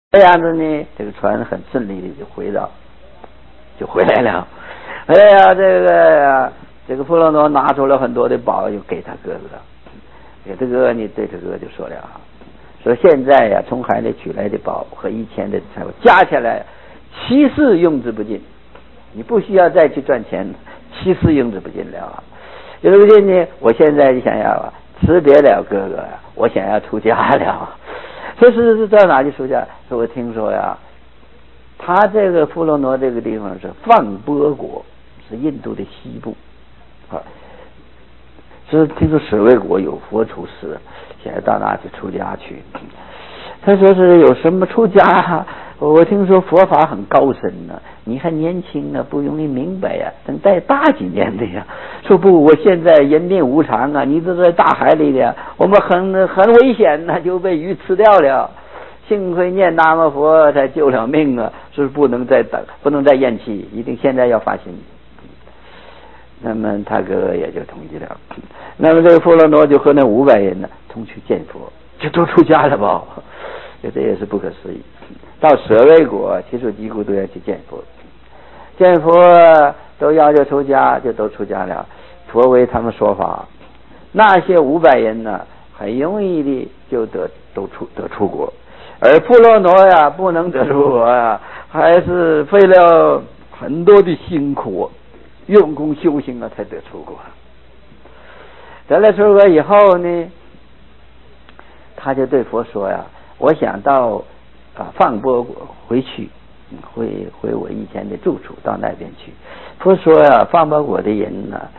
这样子呢，这个船很顺利的就回来了。哎呀，这个弗洛诺拿出了很多的宝，就给他哥哥。给他哥哥呢，对他哥哥就说了说现在呀，从海里取来的宝和以前的财物加起来，7世用之不尽。你不需要再去赚钱，7世用之不尽了。有不尽呢，我现在想要辞别了哥哥呀，我想要出家了。这是到哪里出家？说我听说呀，他这个弗洛诺这个地方是放波国，是印度的西部啊。是听说舍卫国有佛出世，现在到那去出家去。他说是有什么出家？我听说佛法很高深呢，你还年轻呢，不容易明白呀，等待大几年的呀。说不，我现在人命无常啊，你都在大海里的，我们很危险呢，就被鱼吃掉了。幸亏念南无佛才救了命啊，是不能再等，不能再咽气，一定现在要发心。那么他哥哥也就同意了。那么这个弗洛诺就和那500人呢同去见佛，就都出家了吧？这也是不可思议。到舍卫国，其实几乎都要去见佛，见佛都要求出家，就都出家了。佛为他们说法，那些500人呢，很容易的就得出国，而弗洛诺呀，不能得出国呀，还是费了很多的辛苦，用功修行才得出国。得了出国以后呢，他就对佛说呀，我想到放波国回去，回我以前的住处，到那边去。佛说呀，放波国的人呢，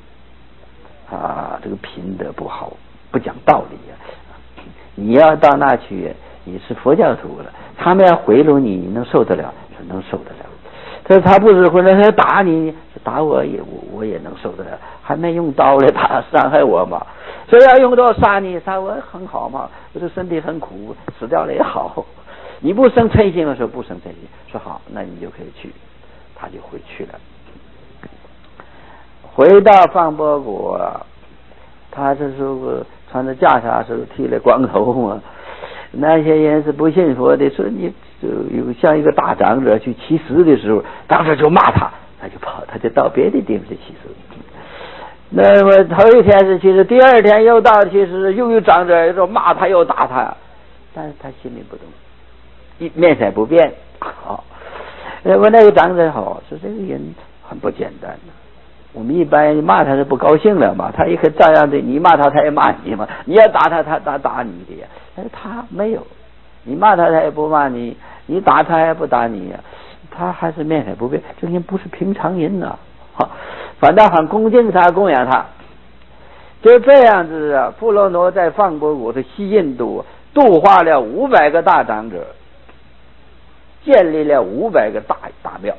这个品德不好，不讲道理呀。你要到那去，你是佛教徒了，他们要贿赂你，你能受得了？是能受得了。他说他不是回来，他打你，打我也能受得了，还没用刀来打伤害我嘛。所以要用刀杀你，杀我很好嘛，我这身体很苦，死掉了也好。你不生嗔心的时候不生嗔心，说好，那你就可以去。他就回去了。回到放波国，他这时候穿着袈裟，时候剃了光头嘛。那些人是不信佛的，说你有像一个大长者去乞食的时候，当时就骂他，他就跑，他就到別的地方去乞食。那么头一天是乞食，第二天又到乞食，又有长者又骂他又打他，但是他心里不动，面色不变。好，那么那个长者好，说这个人很不简单的。我们一般骂他是不高兴了嘛，他一个照样的，你骂他他也骂你嘛，你要打他他打你的呀。但是他没有，你骂他他也不骂你，你打他也不打你呀，他还是面色不变，这人不是平常人呐。反倒很恭敬他，供养他。就这样子啊，弗洛诺在放波国的西印度度化了500个大长者，建立了500个大庙。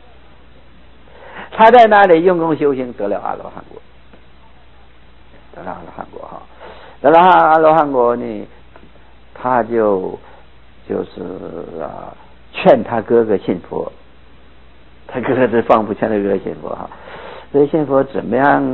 他在那里用功修行，得了阿罗汉果，得了阿罗汉果哈，得了阿罗汉果呢，他就是劝他哥哥信佛，他哥哥是放不劝他哥哥信佛哈，所以信佛怎么样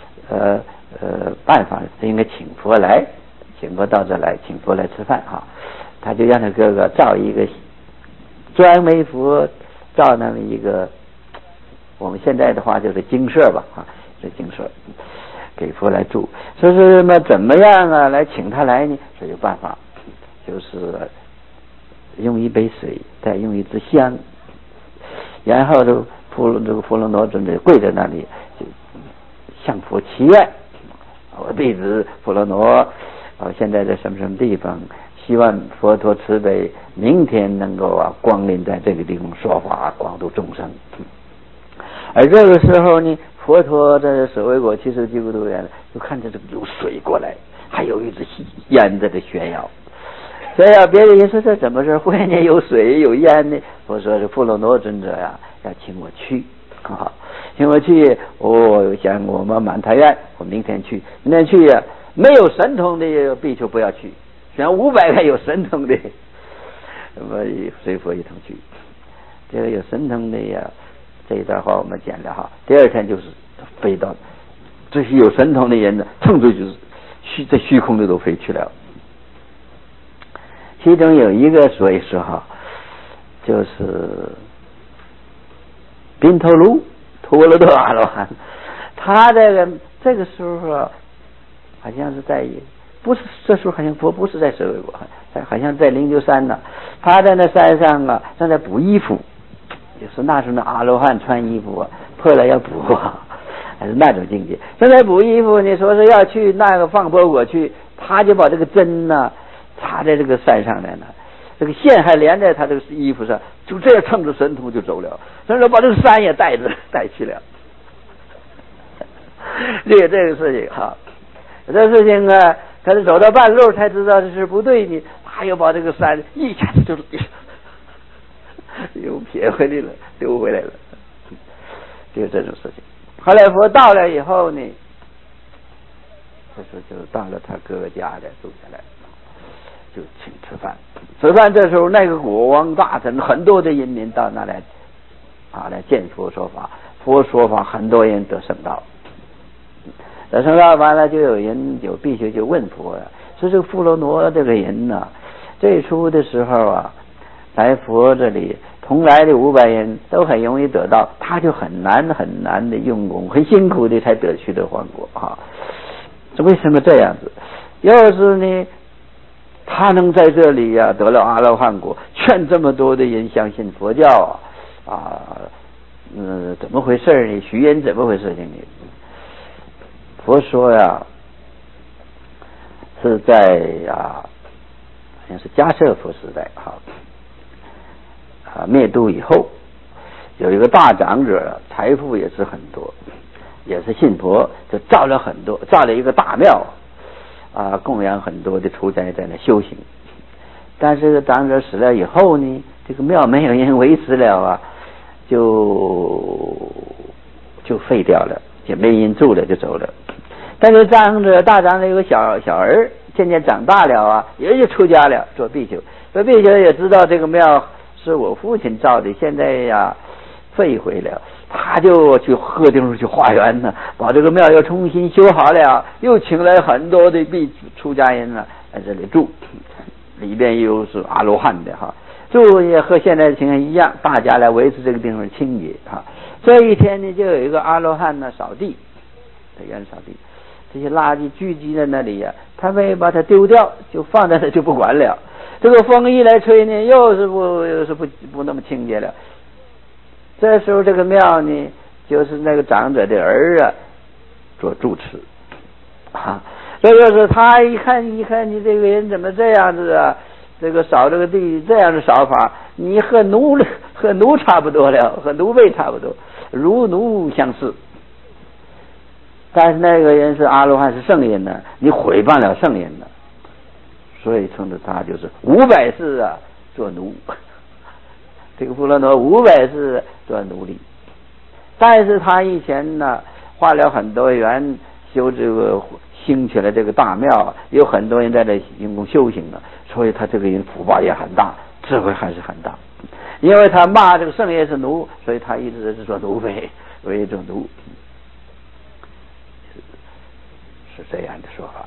办法应该请佛来，请佛到这来，请佛来吃饭哈，他就让他哥哥造一个专为佛造那么一个。我们现在的话就是精舍吧，这精舍给佛来住。说是那怎么样来请他来呢？说有办法，就是用一杯水，再用一支香，然后这个弗洛诺尊者跪在那里，就向佛祈愿：我弟子弗洛诺，现在在什么什么地方，希望佛陀慈悲，明天能够光临在这个地方说法，广度众生。而这个时候呢，佛陀在舍卫国70几乎都远了，就看着这个有水过来，还有一只烟在这炫耀。所以别人也说这怎么事？忽然间有水有烟呢？我说是弗洛诺尊者呀，要请我去，请我去。想我们满太院，我明天去。明天去呀，没有神通的比丘不要去，选500个有神通的，那么随佛一同去。这个有神通的呀。这一段话我们讲了哈，第二天就是飞到这些有神通的人呢，乘着就是在虚空里都飞去了。其中有一个所以说就是宾头卢陀罗多阿罗汉，他这个时候好像是在不是这时候好像佛不是在舍卫国，好像在灵鹫山呢。他在那山上啊，正在补衣服，就是那时候的阿罗汉穿衣服啊，破了要补啊，还是那种境界。正在补衣服，你说是要去那个放钵果去，他就把这个针呢插在这个山上来了，这个线还连在他这个衣服上，就这样乘着神通就走了，所以说把这个山也带去了。这个事情哈，这事情啊，他是走到半路才知道这是不对的，他又把这个山一下子就又撇回来了，丢回来了，就这种事情。后来佛到了以后呢，这时候就到了他哥哥家里住下来，就请吃饭。吃饭这时候那个国王大臣很多的人民到那来来见佛说法，佛说法很多人得圣道。得圣道完了，就有必须就问佛了，说这个富罗罗这个人呢，最初的时候啊，来佛这里同来的500人都很容易得到，他就很难的用功，很辛苦的才得去的皇国啊。为什么这样子？要是呢，他能在这里呀得了阿罗汉果，劝这么多的人相信佛教怎么回事呢？徐人怎么回事情呢？佛说呀，是在好像是迦舍佛时代灭度以后，有一个大长者，财富也是很多，也是信佛，就造了一个大庙供养很多的出家在那修行。但是这个长者死了以后呢，这个庙没有人维持了就废掉了，也没人住了，就走了。但是大长者有个小儿，渐渐长大了也就出家了，做比丘。做比丘也知道这个庙是我父亲造的，现在废毁了，他就去鹤顶去化缘呢，把这个庙又重新修好了，又请来很多的出家人在这里住，里边又是阿罗汉的住也和现在的情况一样，大家来维持这个地方清洁这一天呢，就有一个阿罗汉扫地，在园扫地，这些垃圾聚集在那里他没把它丢掉，就放在那就不管了。这个风一来吹呢，又是不那么清洁了。这时候这个庙呢，就是那个长者的儿做住持这就是他一看你这个人怎么这样子这个扫这个地这样的扫法，你和奴差不多了，和奴婢差不多，如奴相似。但是那个人是阿罗汉，是圣人呢，你毁谤了圣人呢，所以称的他就是500世做奴。这个富罗罗500世做奴隶，但是他以前呢花了很多缘修这个兴起了这个大庙，有很多人在这用功修行所以他这个人福报也很大，智慧还是很大。因为他骂这个圣人是奴，所以他一直是说奴婢为一种奴，是这样的说法。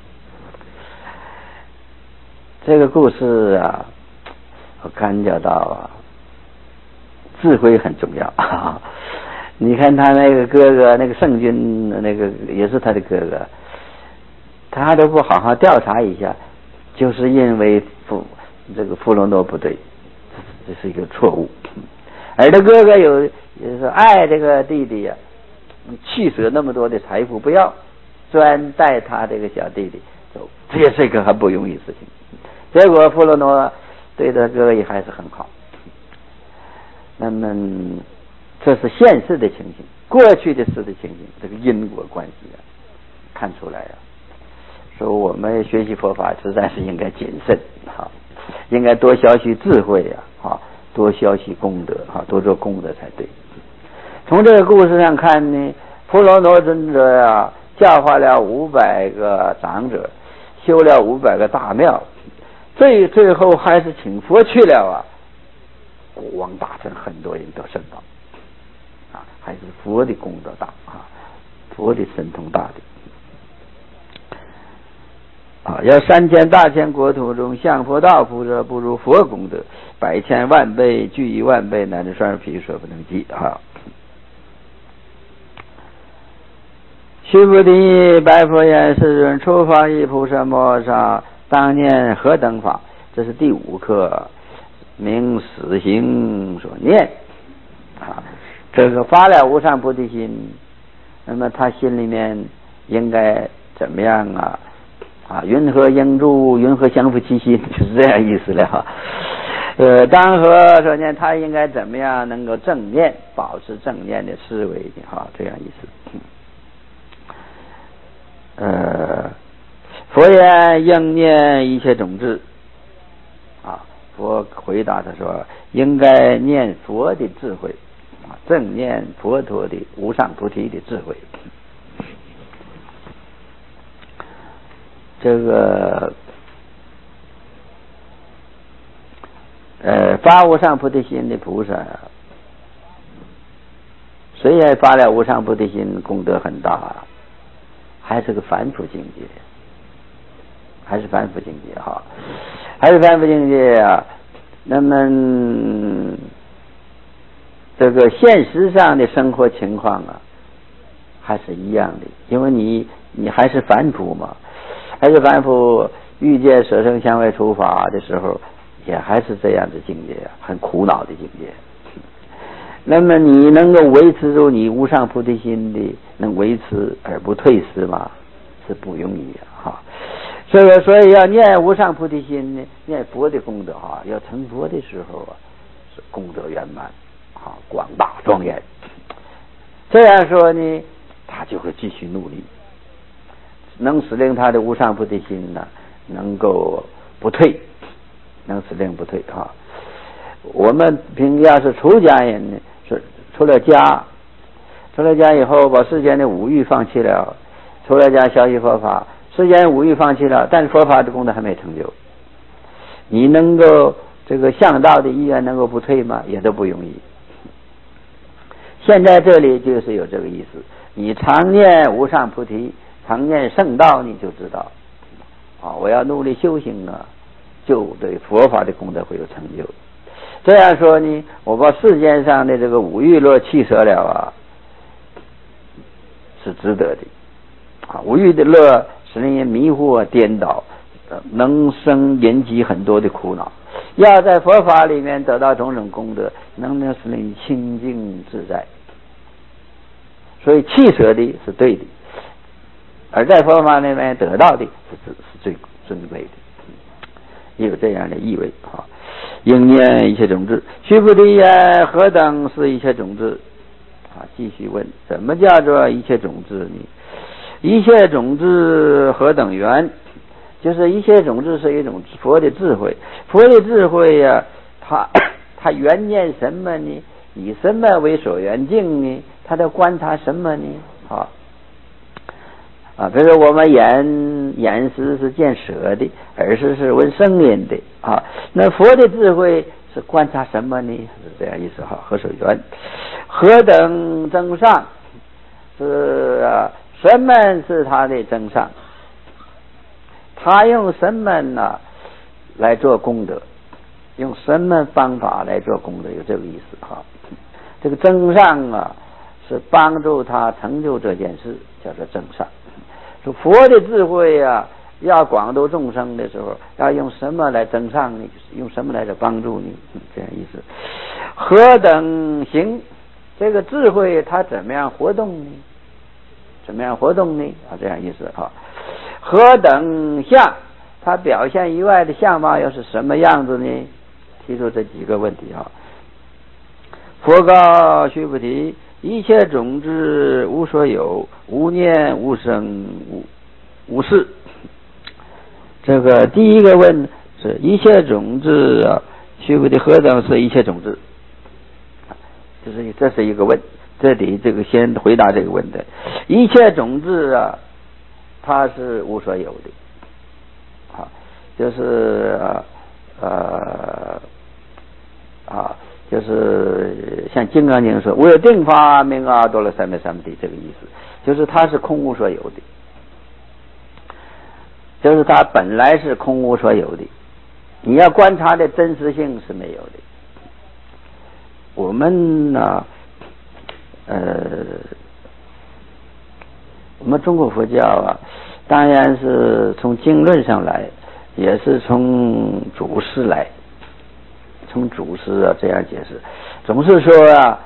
这个故事我感觉到智慧很重要你看他那个哥哥，那个圣君，那个也是他的哥哥，他都不好好调查一下，就是因为这个富罗罗不对，这是一个错误。而他哥哥也是爱这个弟弟弃舍那么多的财富不要，专带他这个小弟弟走，这也是一个很不容易的事情。结果富罗罗对他哥哥也还是很好。那么这是现实的情形，过去的事的情形，这个因果关系看出来所以我们学习佛法实在是应该谨慎应该多学习智慧多学习功德多做功德才对。从这个故事上看呢，富罗罗尊者教化了500个长者，修了500个大庙，最后还是请佛去了国王大臣很多人得圣道还是佛的功德大佛的神通大的。 要3000大千国土中，向佛道菩萨不如佛功德100千万倍，具1万倍，乃至双皮所不能及须菩提，白佛言：世尊，初发意菩萨摩诃当念何等法？这是第5课，名死行所念这个发了无上菩提心，那么他心里面应该怎么样云何应住，云何降伏其心，就是这样意思了当何所念，他应该怎么样能够正念，保持正念的思维这样意思。佛言：应念一切种智佛回答他说，应该念佛的智慧正念佛陀的无上菩提的智慧。这个发无上菩提心的菩萨虽然发了无上菩提心，功德很大，还是个凡夫境界，还是凡夫境界那么这个现实上的生活情况还是一样的，因为你还是凡夫嘛，还是凡夫，遇见舍生相位处法的时候，也还是这样的境界很苦恼的境界。那么你能够维持住你无上菩提心的，能维持而不退失吗？是不容易所以要念无上菩提心，念佛的功德要成佛的时候是功德圆满广大庄严。这样说呢，他就会继续努力，能使令他的无上菩提心能够不退，能使令不退我们要是出家人呢，是出了家以后，把世间的五欲放弃了，出了家学习佛法，世间五欲放弃了，但是佛法的功德还没成就，你能够这个向道的意愿能够不退吗？也都不容易。现在这里就是有这个意思，你常念无上菩提，常念圣道，你就知道我要努力修行就对佛法的功德会有成就。这样说呢，我把世间上的这个五欲乐弃舍了是值得的五欲的乐使人迷惑颠倒，能引起很多的苦恼。要在佛法里面得到种种功德，能使人清净自在。所以弃舍的是对的，而在佛法里面得到的是最尊贵的，也有这样的意味应念一切种智。须菩提言：何等是一切种智？继续问，怎么叫做一切种智呢？一切种智何等缘？就是一切种智是一种佛的智慧，佛的智慧它缘念什么呢？以什么为所缘境呢？他在观察什么呢？比如说我们眼识是见舌的，耳识是闻声音的那佛的智慧是观察什么呢？是这样意思何所缘？何等增上？是什么是他的增上？他用什么来做功德？用什么方法来做功德？有这个意思这个增上是帮助他成就这件事，叫做增上。说佛的智慧要广度众生的时候，要用什么来增上呢？就是用什么来帮助呢？这样意思。何等行？这个智慧它怎么样活动呢？怎么样活动呢？这样意思何等相？它表现以外的相貌又是什么样子呢？提出这几个问题佛告须菩提：一切种智无所有，无念无生无事。这个第一个问是一切种智须菩提，何等是一切种智？这是一个问，这里这个先回答这个问题。一切种智它是无所有的就是就是像金刚经说无有定法名阿多罗三昧三菩提，这个意思就是它是空无所有的。 就是它本来是空无所有的，你要观察的真实性是没有的。我们呢，我们中国佛教啊，当然是从经论上来，也是从祖师来，从祖师啊这样解释，总是说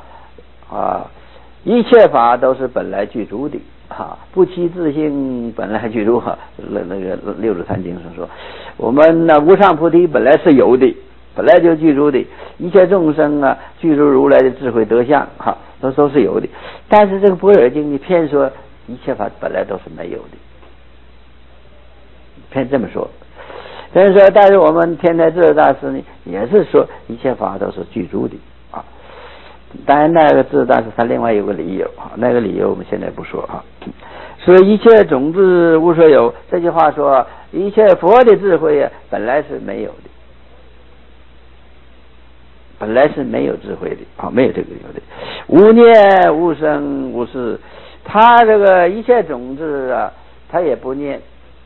一切法都是本来具足的不欺自性本来具足那个六祖坛经上说，我们无上菩提本来是有的，本来就具足的，一切众生具足如来的智慧德相都是有的。但是这个般若经你偏说一切法本来都是没有的，偏这么说。所以说，但是我们天台智者大师呢，也是说一切法都是具足的当然那个智者大师他另外有个理由那个理由我们现在不说说一切种子无所有，这句话说一切佛的智慧本来是没有的，本来是没有智慧的没有这个有的，无念无生无事，他这个一切种子他也不念。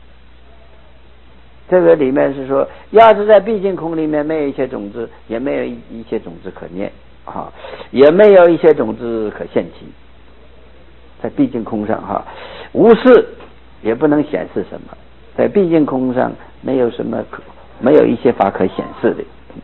这个里面是说，要是在毕竟空里面没有一切种子，也没有一切种子可念也没有一些种子可现起，在毕竟空上无事也不能显示什么，在毕竟空上没有什么没有一些法可显示的。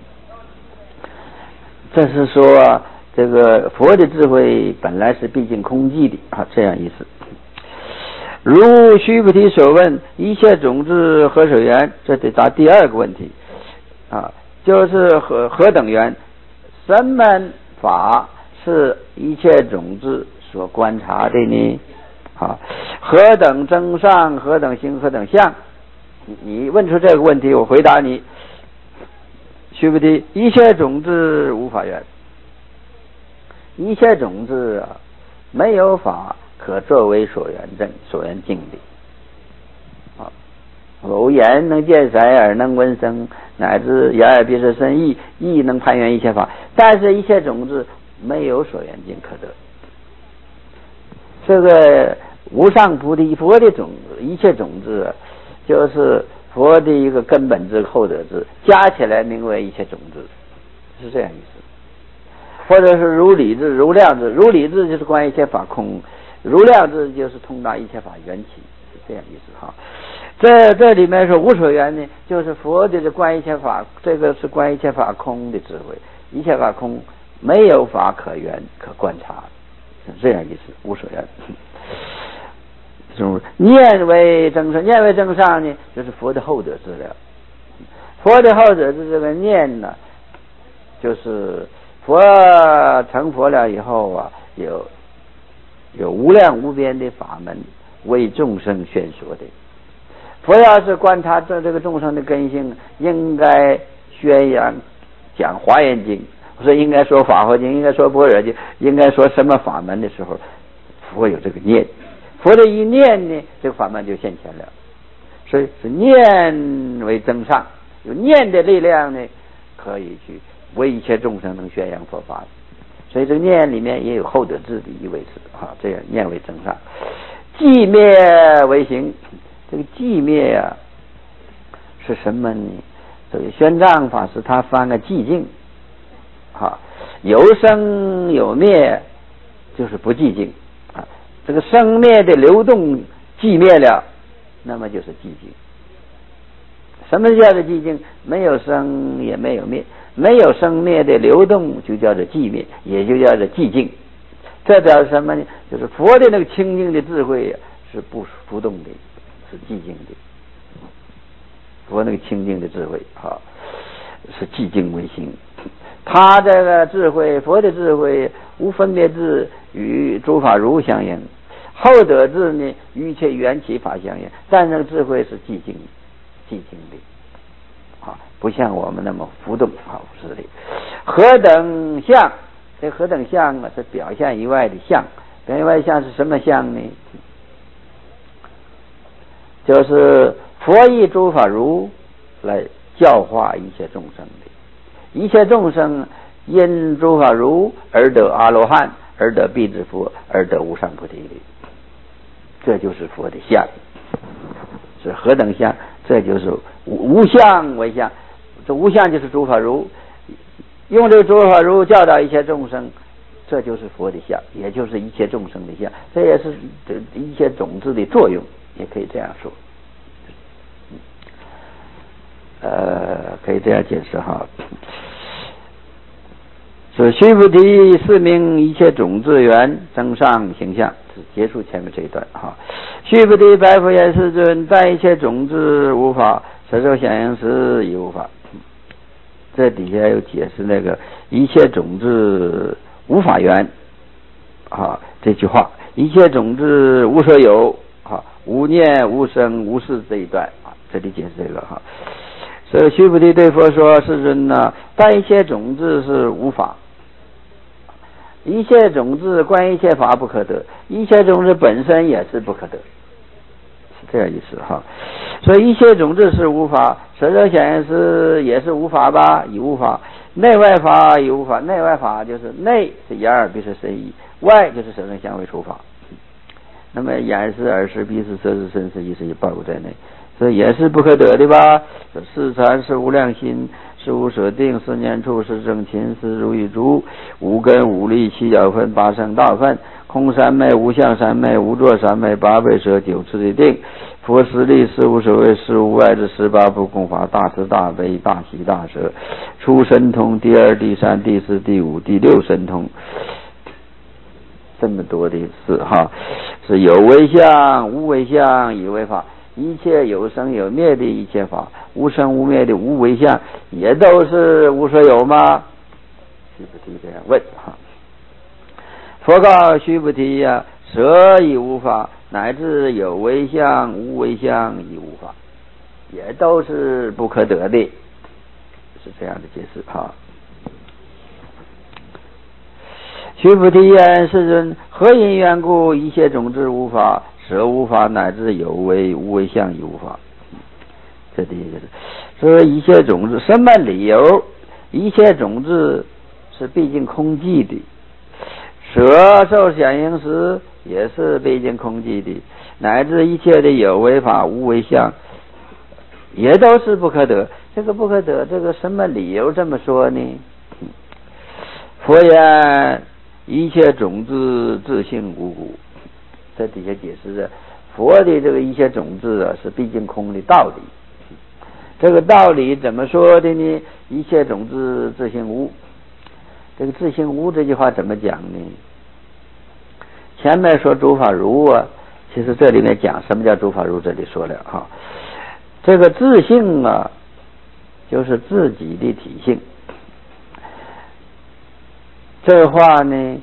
这是说这个佛的智慧本来是毕竟空寂的这样意思。如须菩提所问，一切种子何所缘？这得答第二个问题就是何等缘？什么法是一切种子所观察的呢？何等增上？何等行？何等相？你问出这个问题，我回答你。须菩提，一切种子无法缘，一切种子没有法可作为所缘证、所缘境的偶眼能见色，耳能闻声，乃至眼耳鼻舌身意，意能攀缘一切法，但是一切种子没有所缘境可得。这个无上菩提佛的种子，一切种子就是佛的一个根本智、后得智，加起来名为一切种子，是这样意思。或者是如理智、如量智，如理智就是观一切法空，如量智就是通达一切法缘起，是这样意思这里面说无所缘呢，就是佛的观一切法，这个是观一切法空的智慧，一切法空，没有法可缘可观察，是这样意思。无所缘。念为增上，念为增上呢，就是佛的后得智了。佛的后得智这个念呢，就是佛成佛了以后有无量无边的法门为众生宣说的。佛要是观察这个众生的根性，应该宣扬讲华严经，或者应该说法华经，应该说般若经，应该说什么法门的时候，佛有这个念，佛的一念呢，这个法门就现前了。所以是念为增上，有念的力量呢，可以去为一切众生能宣扬佛法。所以这个念里面也有后得智的意味是这样念为增上。寂灭为行，这个寂灭是什么呢？这个玄奘法师他翻个寂静有生有灭就是不寂静这个生灭的流动寂灭了，那么就是寂静。什么叫做寂静？没有生也没有灭，没有生灭的流动就叫做寂灭，也就叫做寂静。这表示什么呢？就是佛的那个清净的智慧是不浮动的，是寂静的。佛那个清净的智慧是寂静为心。他这个智慧，佛的智慧无分别智，与诸法如相应，后得智呢与一切缘起法相应，但这个智慧是寂静的不像我们那么浮动不是的。何等相？这何等相是表现以外的相。表现以外的相是什么相呢？就是佛以诸法如来教化一切众生的，一切众生因诸法如而得阿罗汉，而得辟支佛，而得无上菩提的，这就是佛的相。是何等相？ 这就是无相为相。这无相就是诸法如，用这个诸法如教导一切众生，这就是佛的相，也就是一切众生的相，这也是一切种子的作用，也可以这样说。可以这样解释哈。所以须菩提是名一切种子缘增上形象，结束前面这一段哈。须菩提白佛言：世尊，但一切种子无法，色受想行识亦无法。这底下有解释那个一切种子无法缘啊这句话，一切种子无所有啊，无念无生无事这一段啊，这里解释这个哈。所以须菩提对佛说：世尊呢，但一切种子是无法，一切种子观一切法不可得，一切种子本身也是不可得，是这样意思哈。所以一切种子是无法，色受想行识也是无法吧，已无法，内外法已无法。内外法就是内是眼耳鼻舌身意，外就是色声香味触法。那么眼识耳识鼻识舌识身识意识也包括在内，所以也是不可得的吧。是禅是无量心，是无舍定，是念处，是正勤，是如意珠，五根五力七角分八圣道分，空三昧无相三昧无作三昧八倍舍九次的定，佛实力是无所谓是无外之18部共法，大慈大悲大喜大舍，出神通第二第三第四第五第六神通，这么多的事哈，是有为相无为相以为法，一切有生有灭的一切法，无生无灭的无为相，也都是无所有吗？须菩提这样问哈。佛告须菩提呀，舍亦无法，乃至有为相无为相亦无法，也都是不可得的，是这样的解释哈。须菩提言：世尊，何因缘故一切种子无法，舍无法，乃至有为无为相亦无法？这第一个是说一切种子，什么理由？一切种子是毕竟空寂的，舍受想行识也是毕竟空寂的，乃至一切的有为法无为相也都是不可得。这个不可得，这个什么理由这么说呢？佛言：一切种子自性无故。这底下解释的佛的这个一切种子啊，是毕竟空的道理。这个道理怎么说的呢？一切种子自性无。这个自性无这句话怎么讲呢？前面说诸法如啊，其实这里面讲什么叫诸法如，这里说了哈。这个自性啊，就是自己的体性。这个话呢，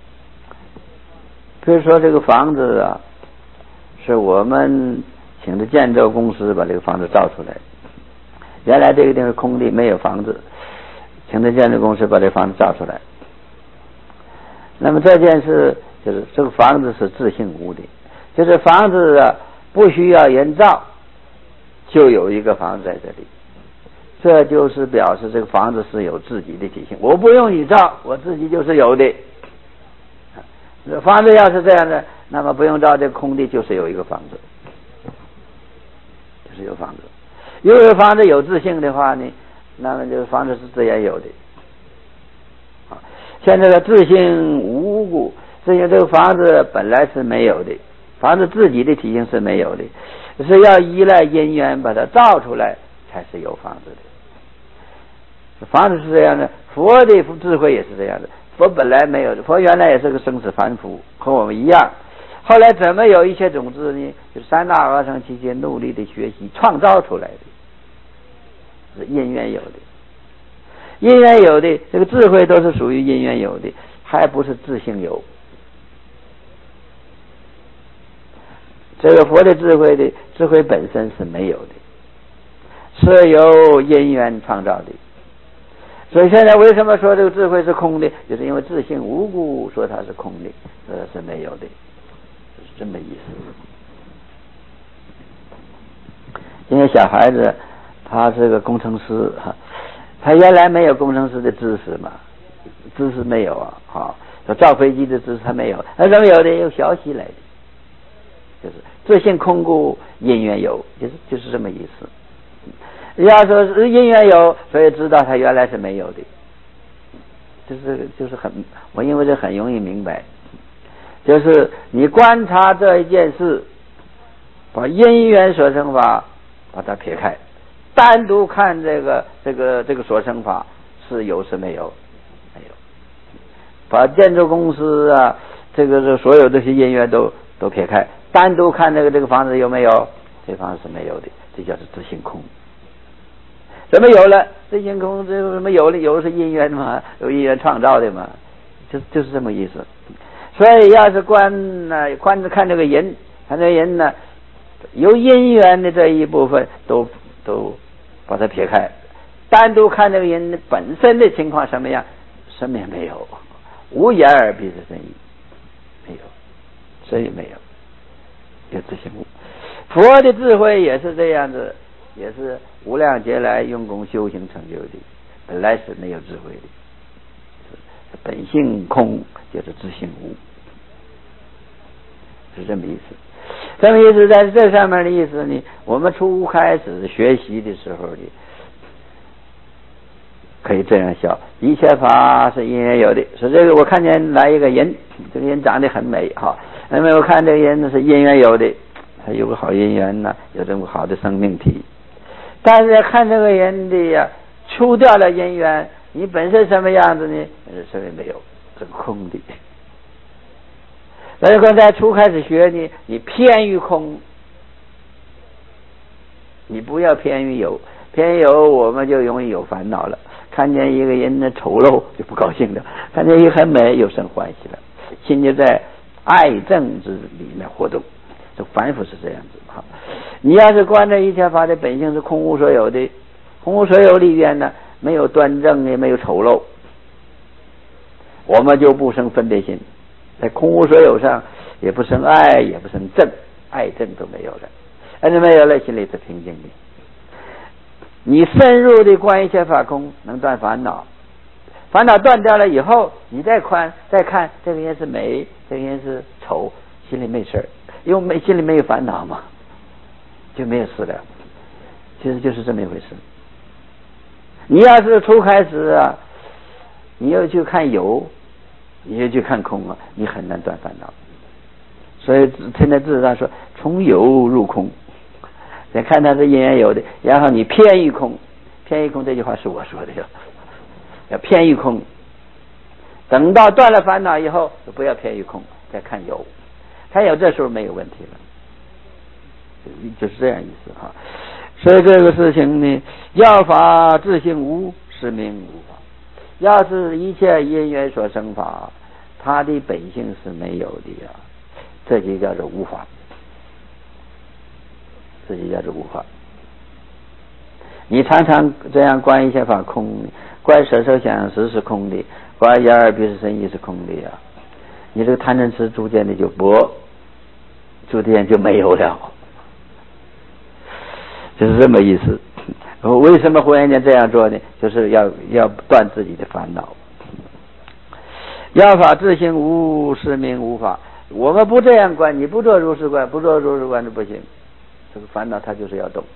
比如说这个房子啊，是我们请的建筑公司把这个房子造出来，原来这个地方是空地，没有房子，请的建筑公司把这个房子造出来。那么这件事就是这个房子是自性无的，就是房子啊不需要人造，就有一个房子在这里，这就是表示这个房子是有自己的体性，我不用你造，我自己就是有的。房子要是这样的，那么不用造，这个空地就是有一个房子，就是有房子。如果房子有自性的话呢，那么这个房子是自然有的。像这个自性无故，自性这个房子本来是没有的，房子自己的体性是没有的，是要依赖因缘把它造出来才是有房子的。房子是这样的，佛的智慧也是这样的。佛本来没有的，佛原来也是个生死凡夫，和我们一样。后来怎么有一切种子呢？就是三大和尚期间努力的学习创造出来的，是因缘有的。因缘有的，这个智慧都是属于因缘有的，还不是自性有。这个佛的智慧的智慧本身是没有的，是由因缘创造的。所以现在为什么说这个智慧是空的，就是因为自性无故说它是空的，是没有的，就是这么意思。因为小孩子他是个工程师哈，他原来没有工程师的知识嘛，知识没有啊，造飞机的知识他没有，他怎么有的？有消息来的，就是自性空故因缘有，就是这么意思。 要说是因缘有，所以知道它原来是没有的，就是我认为这很容易明白，就是你观察这一件事，把因缘所生法把它撇开，单独看这个所生法是有是没有，没有，把建筑公司啊这所有这些因缘都撇开，单独看这个房子有没有，这房子是没有的，这叫做自性空。怎么有了自性空？这什么有了？有是因缘嘛，有因缘创造的嘛，就是这么意思。所以要是观着看这个人，看这个人呢，由因缘的这一部分都把它撇开，单独看这个人本身的情况什么样，什么也没有，无言而必是真意，没有，所以没有，有自性无。佛的智慧也是这样子，也是无量劫来用功修行成就的，本来是没有智慧的，本性空就是自性无，是这么意思。这么意思，在这上面的意思呢，我们初开始学习的时候呢，可以这样想，一切法是因缘有的。说这个我看见来一个人，这个人长得很美哈，那么我看这个人是因缘有的，他有个好姻缘呢，有这么好的生命体。但是看这个人的呀，除掉了因缘，你本身什么样子呢？什么也没有，这个空的。所以说在初开始学呢，你偏于空，你不要偏于有，偏于有我们就容易有烦恼了。看见一个人的丑陋就不高兴了，看见一个很美又生欢喜了，心就在爱憎之里面活动，这反复是这样子。好，你要是观这一切法的本性是空无所有的，空无所有里边呢，没有端正也没有丑陋，我们就不生分别心，在空无所有上也不生爱也不生憎，爱憎都没有了，爱憎没有了，心里是平静的。你深入的观一切法空，能断烦恼，烦恼断掉了以后，你再看这个人是美，这个人是丑，心里没事，因为心里没有烦恼嘛，就没有事了。其实就是这么一回事。你要是初开始啊，你又去看有，你又去看空啊，你很难断烦恼。所以现在字上说从有入空，再看它是因缘有的，然后你偏于空，偏于空这句话是我说的，要偏于空。等到断了烦恼以后，就不要偏于空，再看有，看有这时候没有问题了，就是这样意思哈。所以这个事情呢，要法自性无，是名无法。要是一切因缘所生法，它的本性是没有的呀，这就叫做无法，这就叫做无法。你常常这样观一切法空，观色受想行识是空的，观眼耳鼻舌身意是空的呀，你这个贪嗔痴逐渐的就逐渐就没有了，就是这么意思。为什么忽然间这样做呢？就是要断自己的烦恼。要法自性无，是名无法。我们不这样观，你不做如是观，不做如是观就不行。这个烦恼它就是要动，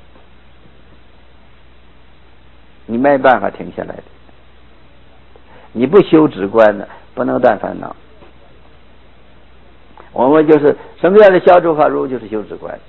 你没办法停下来的。你不修止观呢，不能断烦恼。我们就是什么样的消除法如，就是修止观。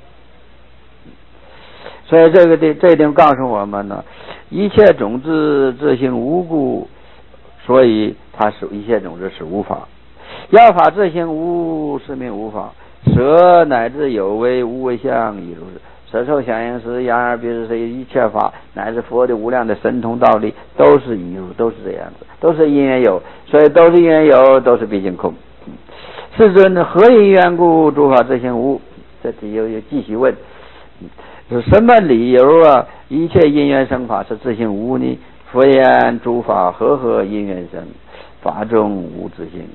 所以这一点告诉我们呢，一切种子自性无故，所以它是一切种子是无法。要法自性无，是名无法。舍乃至有为无为相亦如是。色受想行识眼耳鼻舌身意一切法，乃至佛的无量的神通道理，都是一如，都是这样子，都是因缘有，所以都是因缘有，都是毕竟空。世尊何以缘故诸法自性无？这题又继续问，是什么理由啊？一切因缘生法是自性无呢？佛言诸法和因缘生，法中无自性。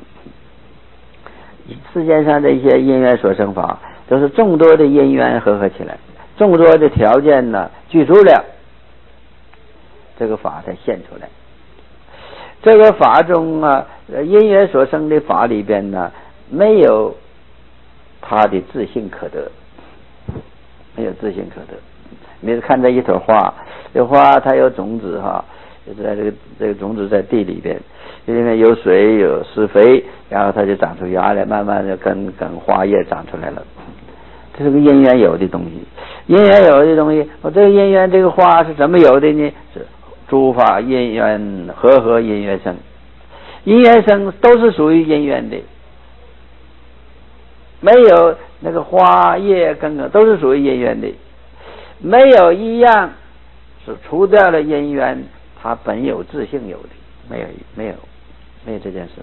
世界上的一些因缘所生法，都是众多的因缘合起来，众多的条件呢具足了，这个法才现出来。这个法中啊，因缘所生的法里边呢，没有它的自性可得，没有自性可得。 你看这一朵花，这花它有种子哈，就在这个种子在地里边，里面有水有施肥，然后它就长出芽来，慢慢的跟花叶长出来了。这是个因缘有的东西，因缘有的东西，我这个因缘这个花是怎么有的呢？是诸法因缘和因缘生，因缘生都是属于因缘的，没有那个花叶根都是属于因缘的，没有一样是除掉了因缘，它本有自性有的，没有这件事，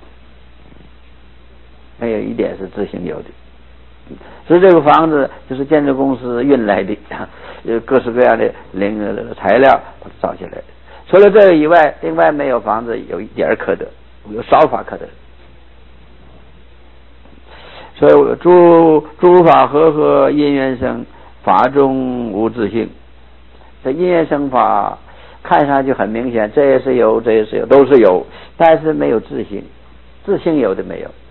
没有一点是自性有的。所以这个房子就是建筑公司运来的，有各式各样的材料把它造起来的。除了这个以外，另外没有房子有一点可得，有少法可得。所以诸法和因缘生，法中无自性。这因缘生法看上去很明显，这也是有，这也是有，都是有，但是没有自性，自性有的没有。